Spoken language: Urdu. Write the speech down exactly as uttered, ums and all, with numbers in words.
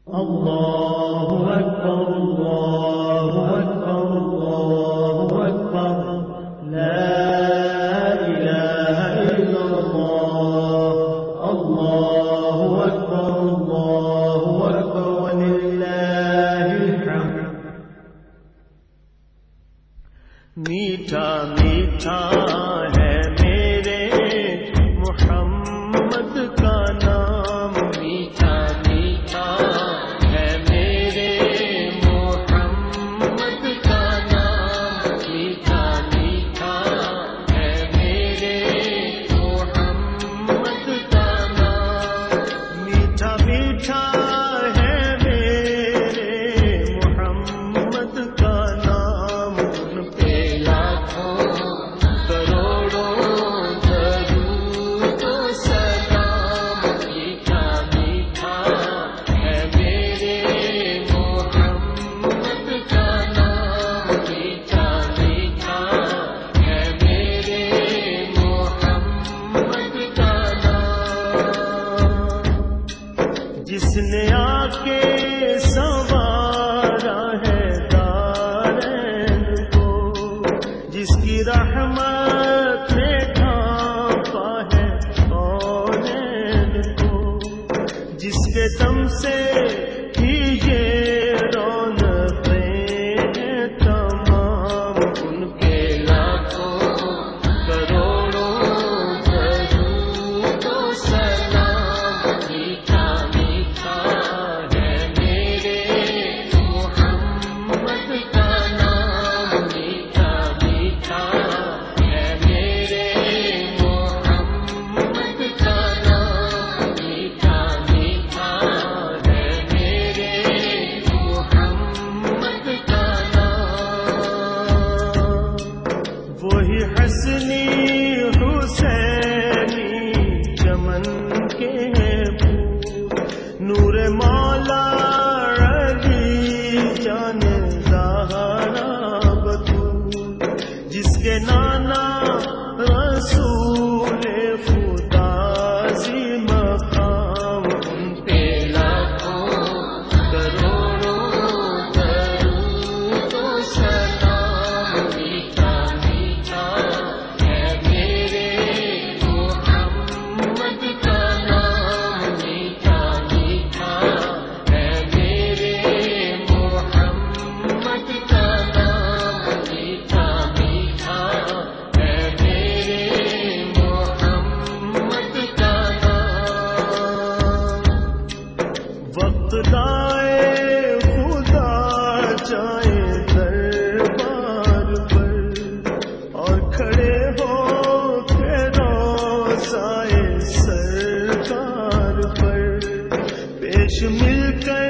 اللہ اکبر اللہ اکبر اللہ اکبر لا الہ الا اللہ اللہ اکبر اللہ اکبر وللہ الحمد۔ میٹھا میٹھا ہے میرے محمد کا نام، میٹھا میٹھا ہے میرے محمد کا نام، میٹھا میٹھا ہے میرے محمد کا نام، میٹھا میٹھا ہے میرے محمد کا نام، ان پہ لاکھوں کروڑوں درود و سلام، میٹھا میٹھا ہے میرے محمد کا نام، میٹھا میٹھا ہے میرے محمد کا نام، جس نے آ کے سنوارا ہے دارین کو، جس کی رحمت نے ڈھانپا ہے کونین کو، جس کے دم سے ہی یہ رونقیں ہیں تمام، ان کے لاکھوں کروڑوں درود و سلام، میٹھا میٹھا ہے میرے محمد کا نام، میٹھا میٹھا ہے میرے محمد کا نام، میٹھا میٹھا ہے میرے محمد کا نام، وہی حسنی حسینی چمن کے پھول، نور مولا علی جان زہرا بطول، جس کے نانا رسول خدا ذی مقام، ان پہ لاکھوں کروڑوں درود و سلام، میٹھا میٹھا ہے میرے محمد کا نام، میٹھا میٹھا ہے میرے محمد کا نام، میٹھا میٹھا ہے میرے محمد کا نام، وقت لائے خدا جائے دربار پر، اور کھڑے ہو کے روضائے سرکار پر، پیش مل کر